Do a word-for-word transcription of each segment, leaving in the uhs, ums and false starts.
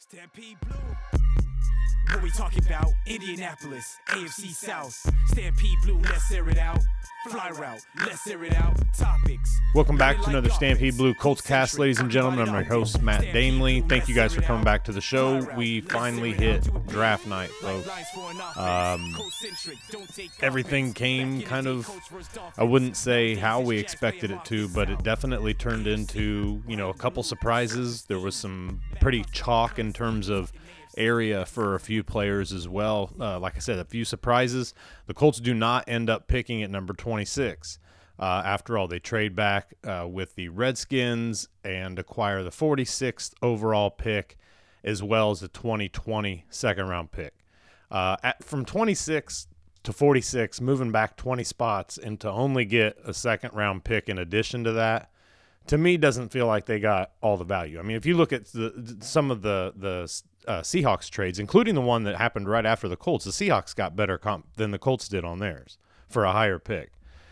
Stampede Blue. What we talking about? Indianapolis, A F C South. Stampede Blue, let's air it out. Fly route, let's air it out. Topics. Welcome back to another Stampede Blue Colts cast, ladies and gentlemen. I'm your host, Matt Damley. Thank you guys for coming back to the show. We finally hit draft night, folks. Um, everything came kind of, I wouldn't say how we expected it to, but it definitely turned into, you know, a couple surprises. There was some pretty chalk in terms of area for a few players as well. Uh, like I said, a few surprises. The Colts do not end up picking at number twenty-six. Uh, after all, they trade back uh, with the Redskins and acquire the forty-sixth overall pick as well as the twenty twenty second round pick. Uh, at, from twenty-six to forty-six, moving back twenty spots, and to only get a second round pick in addition to that, to me doesn't feel like they got all the value. I mean, if you look at the, some of the the uh, Seahawks trades, including the one that happened right after the Colts, the Seahawks got better comp than the Colts did on theirs for a higher pick.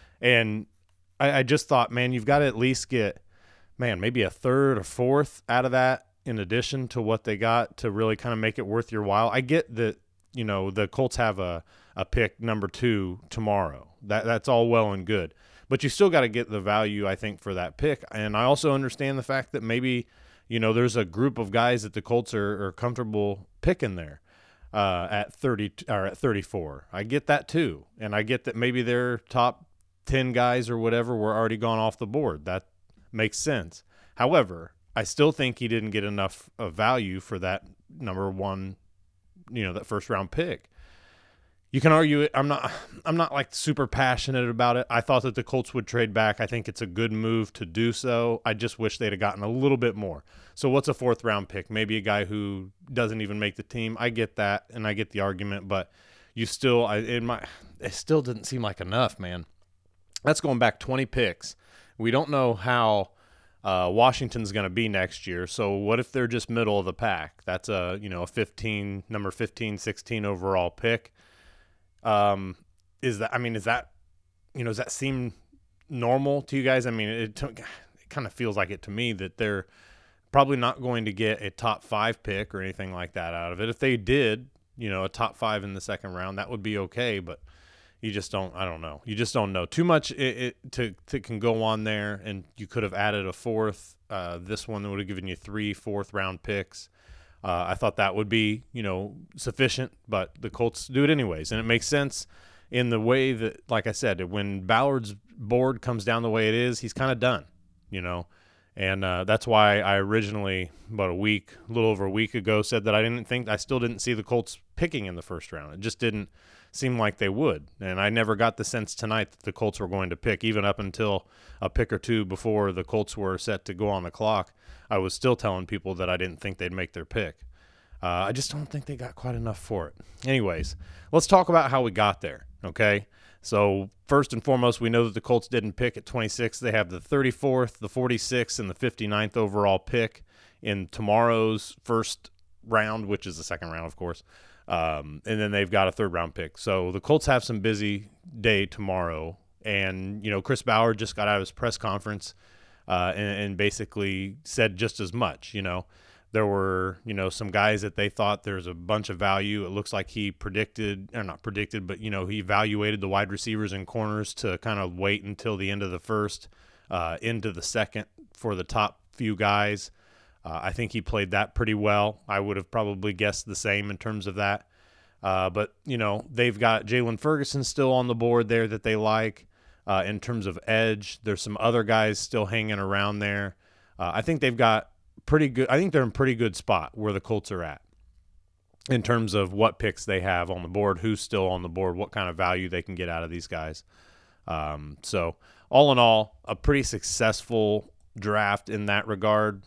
And I, I just thought, man, you've got to at least get, man, maybe a third or fourth out of that in addition to what they got to really kind of make it worth your while. I get that, you know, the Colts have a, a pick number two tomorrow. That That's all well and good. But you still got to get the value, I think, for that pick. And I also understand the fact that maybe, you know, there's a group of guys that the Colts are, are comfortable picking there uh, at thirty or at thirty-four. I get that too. And I get that maybe their top ten guys or whatever were already gone off the board. That makes sense. However, I still think he didn't get enough of value for that number one, you know, that first round pick. You can argue it. I'm not I'm not like super passionate about it. I thought that the Colts would trade back. I think it's a good move to do so. I just wish they'd have gotten a little bit more. So what's a fourth round pick? Maybe a guy who doesn't even make the team. I get that, and I get the argument, but you still I it might it still didn't seem like enough, man. That's going back twenty picks. We don't know how uh, Washington's going to be next year. So what if they're just middle of the pack? That's a, you know, a fifteen number fifteen, sixteen overall pick. Um, is that, I mean, is that, you know, does that seem normal to you guys? I mean, it, it kind of feels like it to me that they're probably not going to get a top five pick or anything like that out of it. If they did, you know, a top five in the second round, that would be okay. But you just don't, I don't know. You just don't know too much. It, it to, to can go on there, and you could have added a fourth. Uh, this one would have given you three fourth round picks. Uh, I thought that would be, you know, sufficient, but the Colts do it anyways. And it makes sense in the way that, like I said, when Ballard's board comes down the way it is, he's kind of done, you know. And uh, that's why I originally, about a week, a little over a week ago, said that I didn't think, I still didn't see the Colts picking in the first round. It just didn't seem like they would. And I never got the sense tonight that the Colts were going to pick, even up until a pick or two before the Colts were set to go on the clock. I was still telling people that I didn't think they'd make their pick. Uh, I just don't think they got quite enough for it. Anyways, let's talk about how we got there, okay? So first and foremost, we know that the Colts didn't pick at twenty-six. They have the thirty-fourth, the forty-sixth, and the fifty-ninth overall pick in tomorrow's first round, which is the second round, of course. Um, and then they've got a third round pick. So the Colts have some busy day tomorrow. And, you know, Chris Ballard just got out of his press conference uh, and, and basically said just as much. You know, there were, you know, some guys that they thought there's a bunch of value. It looks like he predicted, or not predicted, but, you know, he evaluated the wide receivers and corners to kind of wait until the end of the first, uh, into the second for the top few guys. Uh, I think he played that pretty well. I would have probably guessed the same in terms of that. Uh, but, you know, they've got Jalen Ferguson still on the board there that they like. Uh, in terms of edge, there's some other guys still hanging around there. Uh, I think they've got pretty good – I think they're in pretty good spot where the Colts are at in terms of what picks they have on the board, who's still on the board, what kind of value they can get out of these guys. Um, so, all in all, a pretty successful draft in that regard.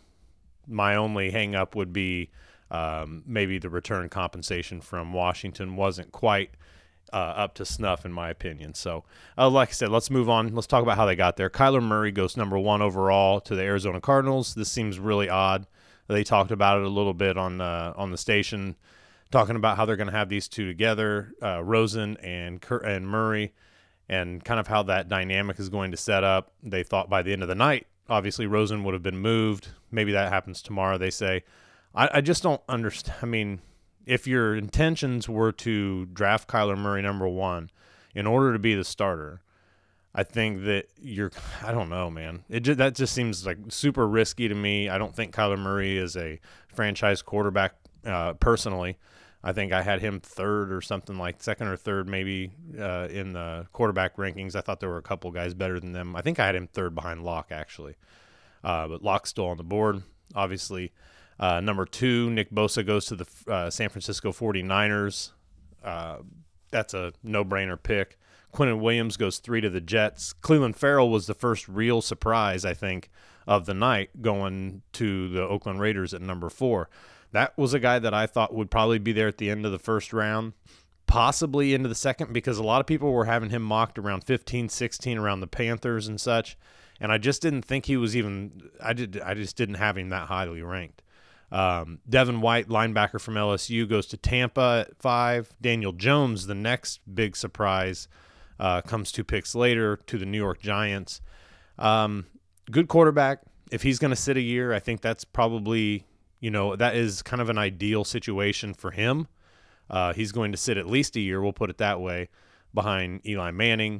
My only hang-up would be um, maybe the return compensation from Washington wasn't quite uh, up to snuff, in my opinion. So, uh, like I said, let's move on. Let's talk about how they got there. Kyler Murray goes number one overall to the Arizona Cardinals. This seems really odd. They talked about it a little bit on uh, on the station, talking about how they're going to have these two together, uh, Rosen and Cur- and Murray, and kind of how that dynamic is going to set up. They thought by the end of the night, obviously Rosen would have been moved. Maybe that happens tomorrow, they say. I, I just don't understand. I mean, if your intentions were to draft Kyler Murray number one in order to be the starter, I think that you're, I don't know, man. It just, that just seems like super risky to me. I don't think Kyler Murray is a franchise quarterback uh, personally. I think I had him third or something, like second or third maybe uh, in the quarterback rankings. I thought there were a couple guys better than them. I think I had him third behind Locke, actually. Uh, but Locke's still on the board, obviously. Uh, number two, Nick Bosa goes to the uh, San Francisco forty-niners. Uh, that's a no-brainer pick. Quinnen Williams goes three to the Jets. Cleveland Farrell was the first real surprise, I think, of the night, going to the Oakland Raiders at number four. That was a guy that I thought would probably be there at the end of the first round, possibly into the second, because a lot of people were having him mocked around fifteen, sixteen, around the Panthers and such, and I just didn't think he was even – I did. I just didn't have him that highly ranked. Um, Devin White, linebacker from L S U, goes to Tampa at five. Daniel Jones, the next big surprise, uh, comes two picks later to the New York Giants. Um, good quarterback. If he's going to sit a year, I think that's probably, you know, that is kind of an ideal situation for him. Uh, he's going to sit at least a year, we'll put it that way, behind Eli Manning.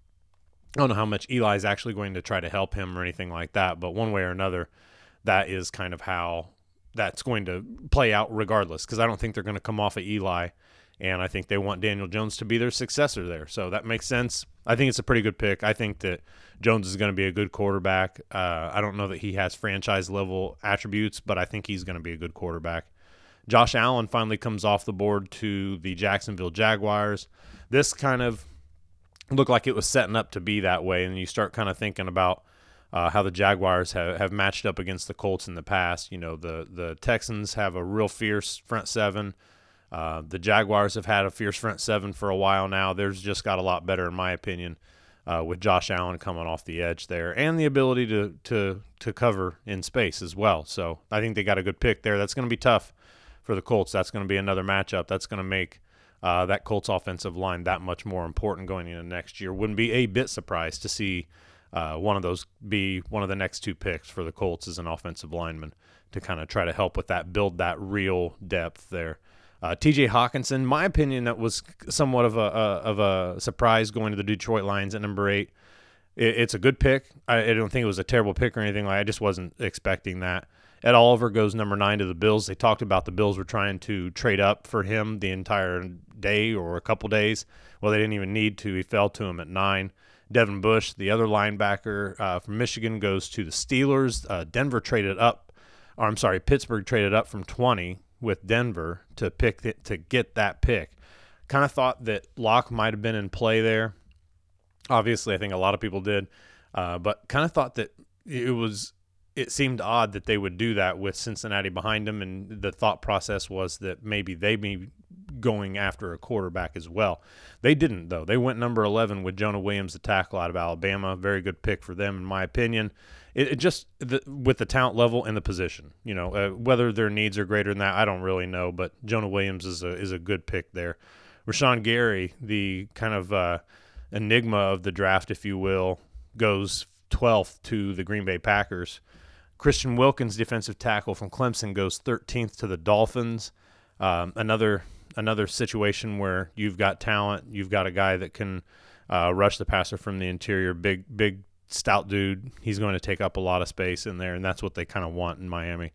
I don't know how much Eli's actually going to try to help him or anything like that, but one way or another, that is kind of how that's going to play out regardless, because I don't think they're going to come off of Eli, and I think they want Daniel Jones to be their successor there. So that makes sense. I think it's a pretty good pick. I think that Jones is going to be a good quarterback. Uh, I don't know that he has franchise-level attributes, but I think he's going to be a good quarterback. Josh Allen finally comes off the board to the Jacksonville Jaguars. This kind of looked like it was setting up to be that way, and you start kind of thinking about Uh, how the Jaguars have, have matched up against the Colts in the past. You know, the, the Texans have a real fierce front seven. Uh, the Jaguars have had a fierce front seven for a while now. Theirs just got a lot better, in my opinion, uh, with Josh Allen coming off the edge there and the ability to, to, to cover in space as well. So I think they got a good pick there. That's going to be tough for the Colts. That's going to be another matchup. That's going to make uh, that Colts offensive line that much more important going into next year. Wouldn't be a bit surprised to see Uh, one of those be one of the next two picks for the Colts as an offensive lineman to kind of try to help with that, build that real depth there. Uh, T J Hawkinson, my opinion, that was somewhat of a, a of a surprise going to the Detroit Lions at number eight. It, it's a good pick. I, I don't think it was a terrible pick or anything. Like I just wasn't expecting that. Ed Oliver goes number nine to the Bills. They talked about the Bills were trying to trade up for him the entire day or a couple days. Well, they didn't even need to. He fell to him at nine. Devin Bush, the other linebacker uh, from Michigan, goes to the Steelers. Uh, Denver traded up, or I'm sorry, Pittsburgh traded up from twenty with Denver to pick the, to get that pick. Kind of thought that Locke might have been in play there. Obviously, I think a lot of people did, uh, but kind of thought that it was. It seemed odd that they would do that with Cincinnati behind them, and the thought process was that maybe they be going after a quarterback as well. They didn't, though. They went number eleven with Jonah Williams, the tackle out of Alabama. Very good pick for them, in my opinion. It, it just the, with the talent level and the position, you know, uh, whether their needs are greater than that, I don't really know. But Jonah Williams is a is a good pick there. Rashawn Gary, the kind of uh, enigma of the draft, if you will, goes twelfth to the Green Bay Packers. Christian Wilkins, defensive tackle from Clemson, goes thirteenth to the Dolphins. Um, another another situation where you've got talent. You've got a guy that can uh, rush the passer from the interior, big, big, stout dude. He's going to take up a lot of space in there, and that's what they kind of want in Miami.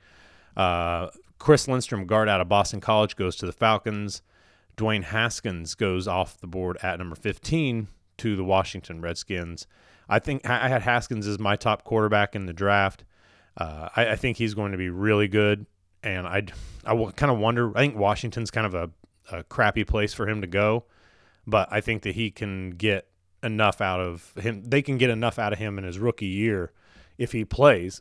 Uh, Chris Lindstrom, guard out of Boston College, goes to the Falcons. Dwayne Haskins goes off the board at number fifteen to the Washington Redskins. I think I had Haskins as my top quarterback in the draft. Uh, I, I think he's going to be really good, and I, I kind of wonder. I think Washington's kind of a, a crappy place for him to go, but I think that he can get enough out of him. They can get enough out of him in his rookie year if he plays,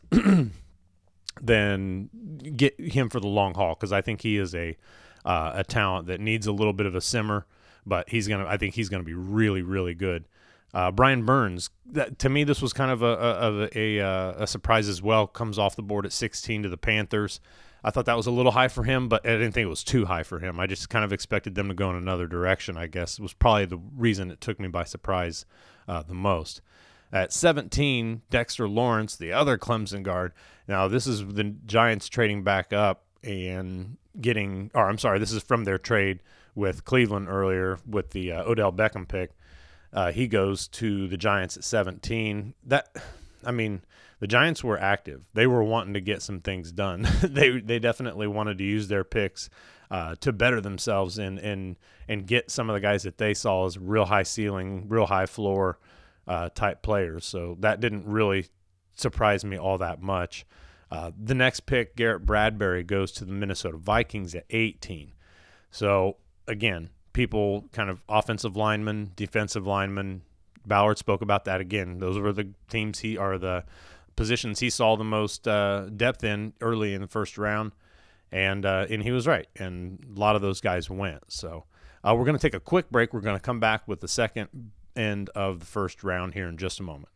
then get him for the long haul, because I think he is a uh, a talent that needs a little bit of a simmer, but he's gonna. I think he's gonna be really, really good. Uh, Brian Burns, that, to me, this was kind of a a, a, a a surprise as well. Comes off the board at sixteen to the Panthers. I thought that was a little high for him, but I didn't think it was too high for him. I just kind of expected them to go in another direction, I guess. It was probably the reason it took me by surprise uh, the most. At seventeen, Dexter Lawrence, the other Clemson guard. Now, this is the Giants trading back up, and getting, or I'm sorry, this is from their trade with Cleveland earlier with the uh, Odell Beckham pick. Uh, he goes to the Giants at seventeen. That, I mean, the Giants were active. They were wanting to get some things done. they they definitely wanted to use their picks uh, to better themselves and and and get some of the guys that they saw as real high ceiling, real high floor uh, type players. So that didn't really surprise me all that much. Uh, the next pick, Garrett Bradbury, goes to the Minnesota Vikings at eighteen. So again, people kind of offensive linemen, defensive linemen. Ballard spoke about that again. Those were the teams he are the positions he saw the most uh, depth in early in the first round, and uh, and he was right. And a lot of those guys went. So uh, we're going to take a quick break. We're going to come back with the second end of the first round here in just a moment.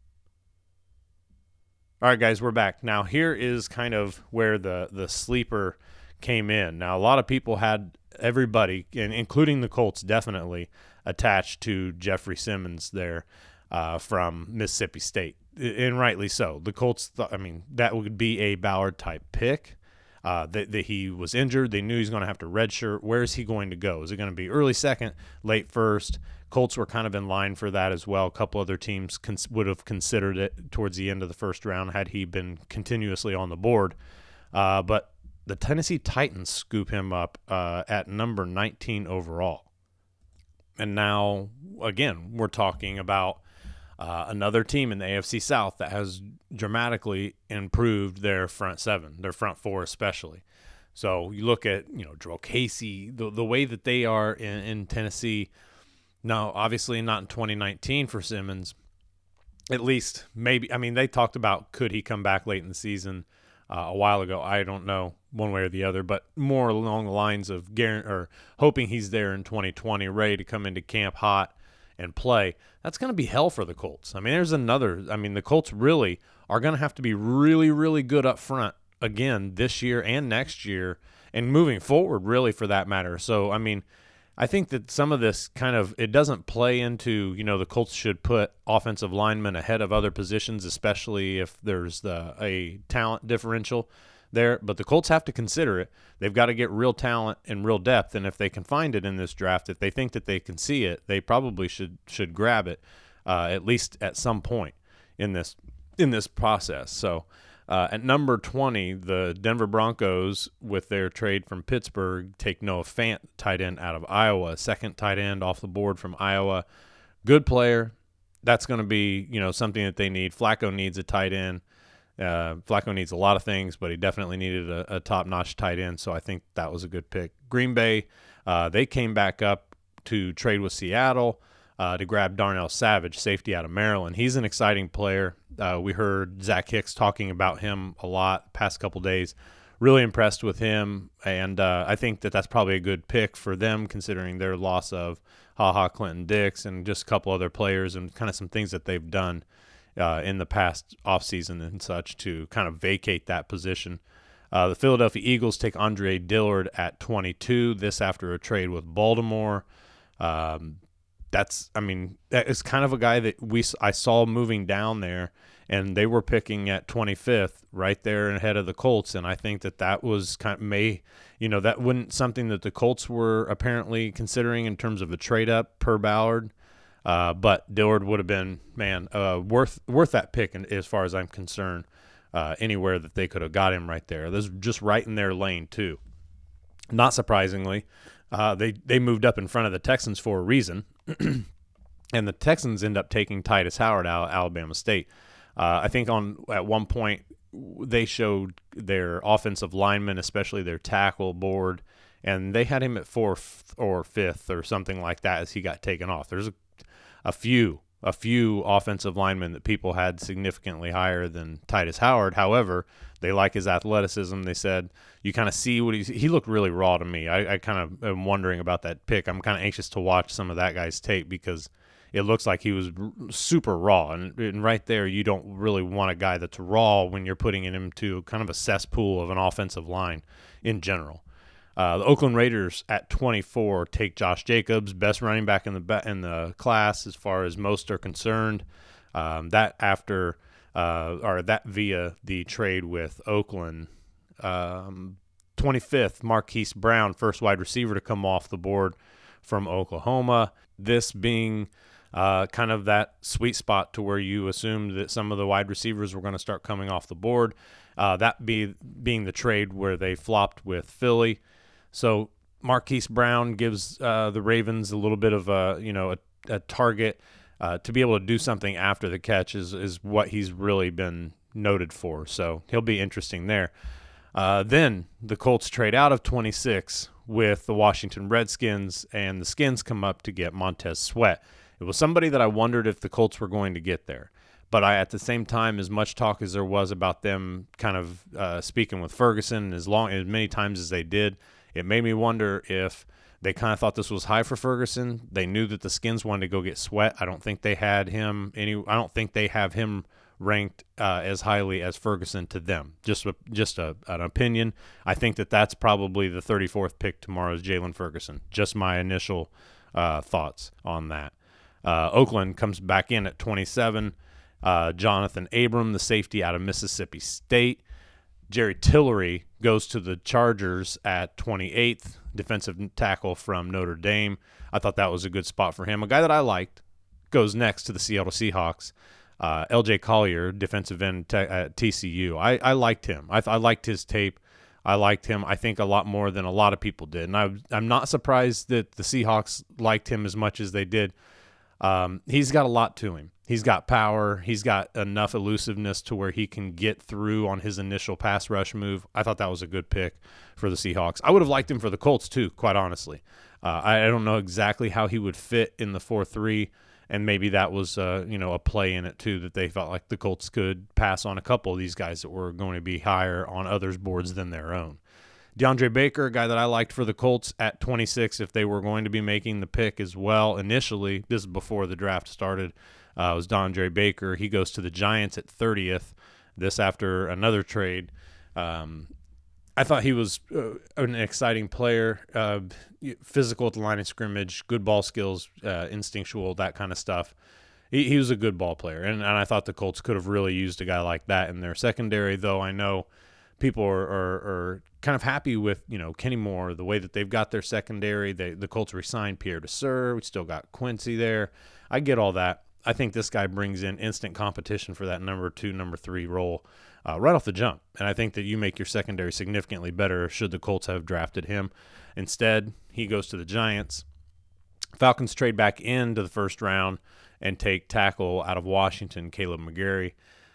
All right, guys, we're back. Now here is kind of where the the sleeper came in. Now a lot of people had everybody, and including the Colts, definitely attached to Jeffrey Simmons there uh, from Mississippi State, and rightly so. The Colts, th- I mean, that would be a Ballard-type pick. Uh, that, that he was injured. They knew he was going to have to redshirt. Where is he going to go? Is it going to be early second, late first? Colts were kind of in line for that as well. A couple other teams cons- would have considered it towards the end of the first round had he been continuously on the board. Uh, but the Tennessee Titans scoop him up uh, at number nineteen overall. And now, again, we're talking about uh, another team in the A F C South that has dramatically improved their front seven, their front four especially. So you look at, you know, Jurrell Casey, the, the way that they are in, in Tennessee. No, obviously not in twenty nineteen for Simmons. At least maybe, I mean, they talked about could he come back late in the season uh, a while ago. I don't know one way or the other, but more along the lines of guar- or hoping he's there in twenty twenty, ready to come into camp hot and play. That's going to be hell for the Colts. I mean, there's another, I mean, the Colts really are going to have to be really, really good up front again this year and next year and moving forward, really, for that matter. So, I mean, I think that some of this kind of, it doesn't play into, you know, the Colts should put offensive linemen ahead of other positions, especially if there's the a talent differential there. But the Colts have to consider it. They've got to get real talent and real depth, and if they can find it in this draft, if they think that they can see it, they probably should should grab it uh, at least at some point in this in this process. So uh, at number twenty, the Denver Broncos, with their trade from Pittsburgh, take Noah Fant, tight end out of Iowa, second tight end off the board from Iowa. Good player. That's going to be, you know, something that they need. Flacco needs a tight end. Uh, Flacco needs a lot of things, but he definitely needed a, a top-notch tight end, so I think that was a good pick. Green Bay, uh, they came back up to trade with Seattle uh, to grab Darnell Savage, safety out of Maryland. He's an exciting player. Uh, we heard Zach Hicks talking about him a lot the past couple days. Really impressed with him, and uh, I think that that's probably a good pick for them considering their loss of HaHa Clinton Dix and just a couple other players and kind of some things that they've done Uh, in the past offseason and such to kind of vacate that position. Uh, the Philadelphia Eagles take Andre Dillard at twenty-two, this after a trade with Baltimore. Um, that's, I mean, that is kind of a guy that we I saw moving down there, and they were picking at twenty-fifth right there ahead of the Colts, and I think that that was kind of may, you know, that wasn't something that the Colts were apparently considering in terms of a trade up per Ballard. Uh, but Dillard would have been, man, uh, worth worth that pick, and as far as I'm concerned, uh, anywhere that they could have got him right there. This is just right in their lane too. Not surprisingly, uh, they they moved up in front of the Texans for a reason, and the Texans end up taking Titus Howard out of Alabama State. Uh, I think on at one point they showed their offensive linemen, especially their tackle board, and they had him at fourth or fifth or something like that as he got taken off. There's a A few, a few offensive linemen that people had significantly higher than Titus Howard. However, they like his athleticism. They said you kind of see what he's. He looked really raw to me. I, I kind of am wondering about that pick. I'm kind of anxious to watch some of that guy's tape because it looks like he was super raw. And, and right there, you don't really want a guy that's raw when you're putting him into kind of a cesspool of an offensive line in general. Uh, the Oakland Raiders at twenty-four take Josh Jacobs, best running back in the in the class as far as most are concerned. Um, that after uh, or that via the trade with Oakland, um, twenty-fifth, Marquise Brown, first wide receiver to come off the board from Oklahoma. This being uh, kind of that sweet spot to where you assumed that some of the wide receivers were going to start coming off the board. Uh, that be being the trade where they flopped with Philly. So Marquise Brown gives uh, the Ravens a little bit of a, you know, a, a target uh, to be able to do something after the catch is, is what he's really been noted for. So he'll be interesting there. Uh, then the Colts trade out of twenty-six with the Washington Redskins, and the Skins come up to get Montez Sweat. It was somebody that I wondered if the Colts were going to get there. But I, at the same time, as much talk as there was about them kind of uh, speaking with Ferguson, as long as many times as they did, it made me wonder if they kind of thought this was high for Ferguson. They knew that the Skins wanted to go get Sweat. I don't think they had him any. I don't think they have him ranked uh, as highly as Ferguson to them. Just a, just a, an opinion. I think that that's probably the thirty-fourth pick tomorrow is Jalen Ferguson. Just my initial uh, thoughts on that. Uh, Oakland comes back in at twenty-seven. Uh, Jonathan Abram, the safety out of Mississippi State. Jerry Tillery goes to the Chargers at twenty-eighth, defensive tackle from Notre Dame. I thought that was a good spot for him. A guy that I liked goes next to the Seattle Seahawks. Uh, L J Collier, defensive end te- at T C U. I, I liked him. I, I liked his tape. I liked him, I think, a lot more than a lot of people did. And I, I'm not surprised that the Seahawks liked him as much as they did. Um, he's got a lot to him. He's got power. He's got enough elusiveness to where he can get through on his initial pass rush move. I thought that was a good pick for the Seahawks. I would have liked him for the Colts too, quite honestly. Uh, I, I don't know exactly how he would fit in the four three, and maybe that was uh, you know a play in it too, that they felt like the Colts could pass on a couple of these guys that were going to be higher on others' boards than their own. DeAndre Baker, a guy that I liked for the Colts at twenty-six, if they were going to be making the pick as well initially. This is before the draft started. Uh, it was DeAndre Baker. He goes to the Giants at thirtieth. This after another trade. Um, I thought he was uh, an exciting player, uh, physical at the line of scrimmage, good ball skills, uh, instinctual, that kind of stuff. He, he was a good ball player, and, and I thought the Colts could have really used a guy like that in their secondary, though I know people are, are, are kind of happy with, you know, Kenny Moore, the way that they've got their secondary. They, the Colts re-signed Pierre Desir. We still got Quincy there. I get all that. I think this guy brings in instant competition for that number two, number three role uh, right off the jump. And I think that you make your secondary significantly better should the Colts have drafted him. Instead, he goes to the Giants. Falcons trade back into the first round and take tackle out of Washington, Caleb McGarry.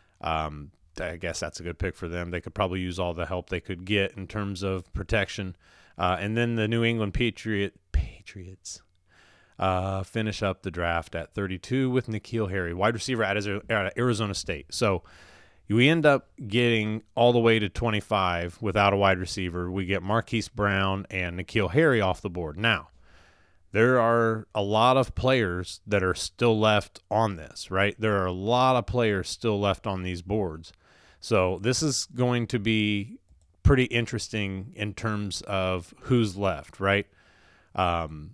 Um, I guess that's a good pick for them. They could probably use all the help they could get in terms of protection. Uh, and then the New England Patriot Patriots uh, finish up the draft at thirty-two with N'Keal Harry, wide receiver out of Arizona State. So we end up getting all the way to twenty-five without a wide receiver. We get Marquise Brown and N'Keal Harry off the board. Now, there are a lot of players that are still left on this, right? There are a lot of players still left on these boards. So this is going to be pretty interesting in terms of who's left, right? Um,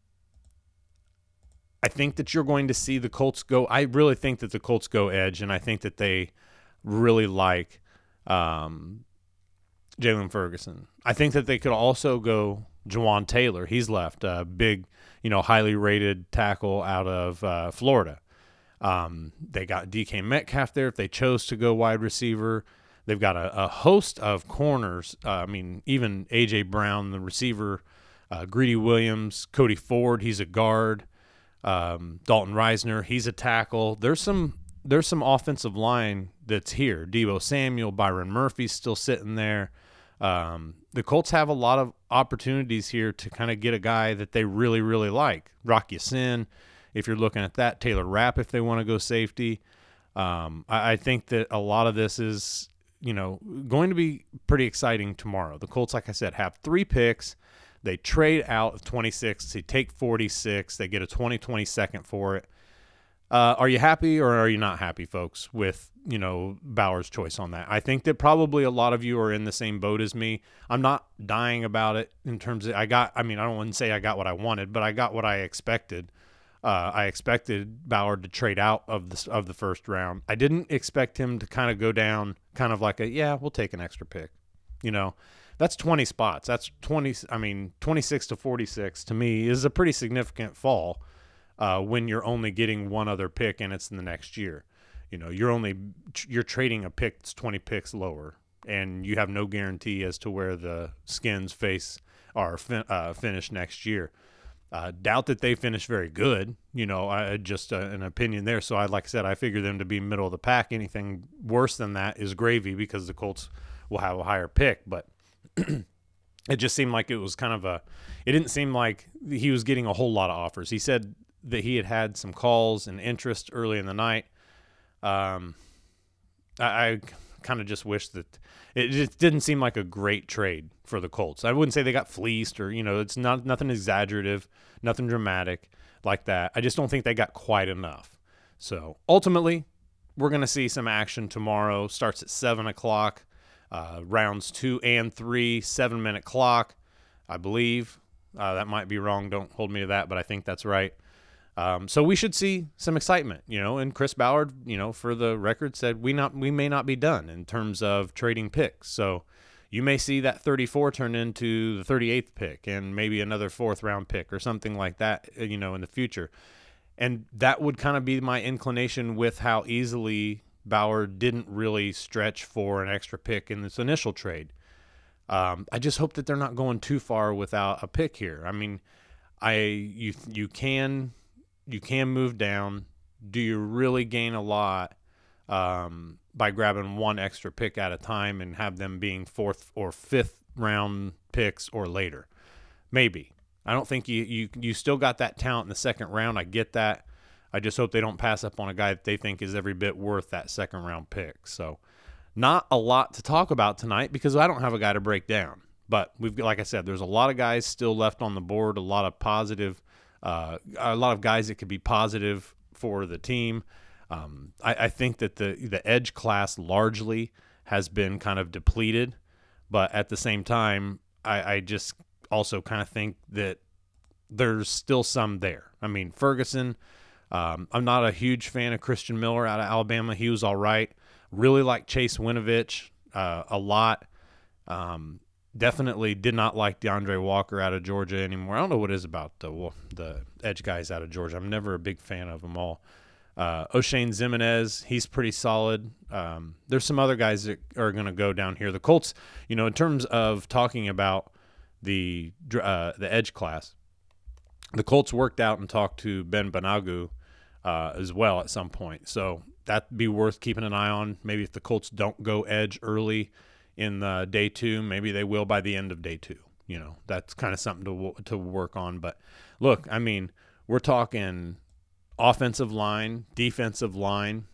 I think that you're going to see the Colts go – I really think that the Colts go edge, and I think that they really like um, Jalen Ferguson. I think that they could also go Jawan Taylor. He's left, a big, you know, highly rated tackle out of uh, Florida. Um, they got D K Metcalf there if they chose to go wide receiver. They've got a, a host of corners. Uh, I mean, even A J Brown, the receiver, uh, Greedy Williams, Cody Ford, he's a guard. Um, Dalton Reisner, he's a tackle. There's some there's some offensive line that's here. Deebo Samuel, Byron Murphy's still sitting there. Um, the Colts have a lot of opportunities here to kind of get a guy that they really, really like. Rock Ya-Sin, if you're looking at that. Taylor Rapp, if they want to go safety. Um, I, I think that a lot of this is, you know, going to be pretty exciting tomorrow. The Colts, like I said, have three picks. They trade out of twenty-six. They take forty-six. They get a twenty twenty-second for it. Uh, are you happy or are you not happy, folks, with, you know, Bauer's choice on that? I think that probably a lot of you are in the same boat as me. I'm not dying about it in terms of I got, I mean, I don't want to say I got what I wanted, but I got what I expected. Uh, I expected Bauer to trade out of the, of the first round. I didn't expect him to kind of go down kind of like a, yeah, we'll take an extra pick. You know, that's twenty spots. That's twenty. I mean, twenty-six to forty-six to me is a pretty significant fall uh, when you're only getting one other pick and it's in the next year. You know, you're only you're trading a pick that's twenty picks lower, and you have no guarantee as to where the Skins face are fin- uh, finish next year. Uh, doubt that they finish very good. You know, I just uh, an opinion there. So I, like I said, I figure them to be middle of the pack. Anything worse than that is gravy because the Colts will have a higher pick. But it just seemed like it was kind of a. It didn't seem like he was getting a whole lot of offers. He said that he had had some calls and interest early in the night. Um, I, I kind of just wish that it just didn't seem like a great trade for the Colts. I wouldn't say they got fleeced or, you know, it's not nothing exaggerative, nothing dramatic like that. I just don't think they got quite enough. So ultimately, we're going to see some action tomorrow. Starts at seven o'clock, uh, rounds two and three, seven minute clock, I believe. Uh, that might be wrong. Don't hold me to that, but I think that's right. Um, so we should see some excitement, you know, and Chris Ballard, you know, for the record said we not we may not be done in terms of trading picks. So you may see that thirty-four turn into the thirty-eighth pick and maybe another fourth round pick or something like that, you know, in the future. And that would kind of be my inclination with how easily Ballard didn't really stretch for an extra pick in this initial trade. Um, I just hope that they're not going too far without a pick here. I mean, I you you can. You can move down. Do you really gain a lot um, by grabbing one extra pick at a time and have them being fourth or fifth round picks or later? Maybe. I don't think you, you you still got that talent in the second round. I get that. I just hope they don't pass up on a guy that they think is every bit worth that second round pick. So not a lot to talk about tonight because I don't have a guy to break down. But we've like I said, there's a lot of guys still left on the board, a lot of positive Uh, a lot of guys that could be positive for the team. Um, I, I think that the the edge class largely has been kind of depleted, but at the same time, I, I just also kind of think that there's still some there. I mean, Ferguson, um, I'm not a huge fan of Christian Miller out of Alabama. He was all right. Really like Chase Winovich uh, a lot. Um, Definitely did not like DeAndre Walker out of Georgia anymore. I don't know what it is about the the edge guys out of Georgia. I'm never a big fan of them all. Uh, O'Shane Zimenez, he's pretty solid. Um, there's some other guys that are going to go down here. The Colts, you know, in terms of talking about the uh, the edge class, the Colts worked out and talked to Ben Banogu uh, as well at some point. So that'd be worth keeping an eye on. Maybe if the Colts don't go edge early in the day two, maybe they will by the end of day two. You know, that's kind of something to to work on. But look, I mean, we're talking offensive line, defensive line,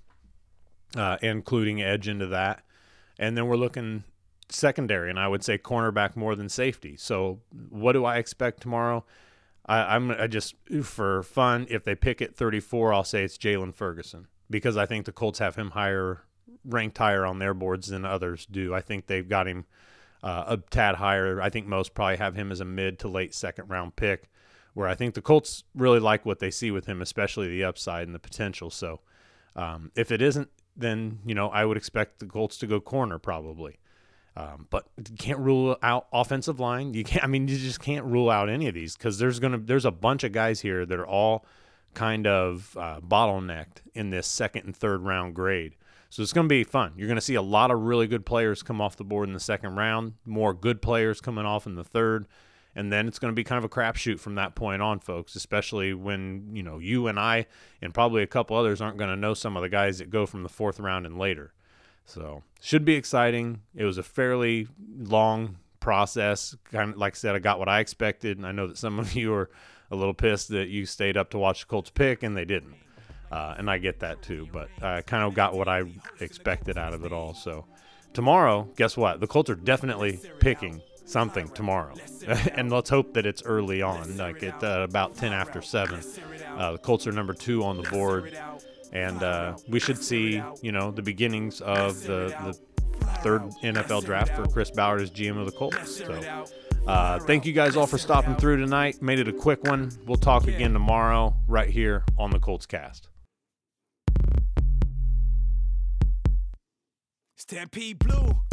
uh, including edge into that. And then we're looking secondary, and I would say cornerback more than safety. So what do I expect tomorrow? I, I'm I just, for fun, if they pick at thirty-four, I'll say it's Jalen Ferguson because I think the Colts have him higher ranked higher on their boards than others do. I think they've got him uh, a tad higher. I think most probably have him as a mid to late second round pick, where I think the Colts really like what they see with him, especially the upside and the potential. So um, if it isn't, then, you know, I would expect the Colts to go corner probably. Um, but you can't rule out offensive line. You can't, I mean, you just can't rule out any of these because there's going to, there's a bunch of guys here that are all kind of uh, bottlenecked in this second and third round grade. So it's going to be fun. You're going to see a lot of really good players come off the board in the second round, more good players coming off in the third, and then it's going to be kind of a crapshoot from that point on, folks, especially when, you know, you and I and probably a couple others aren't going to know some of the guys that go from the fourth round and later. So should be exciting. It was a fairly long process. Kind of like I said, I got what I expected, and I know that some of you are a little pissed that you stayed up to watch the Colts pick, and they didn't. Uh, and I get that too, but I kind of got what I expected out of it all. So tomorrow, guess what? The Colts are definitely picking something tomorrow. And let's hope that it's early on, like at uh, about ten after seven. Uh, the Colts are number two on the board. And uh, we should see, you know, the beginnings of the, the third N F L draft for Chris Ballard as G M of the Colts. So uh, thank you guys all for stopping through tonight. Made it a quick one. We'll talk again tomorrow right here on the Colts Cast. Stampede Blue.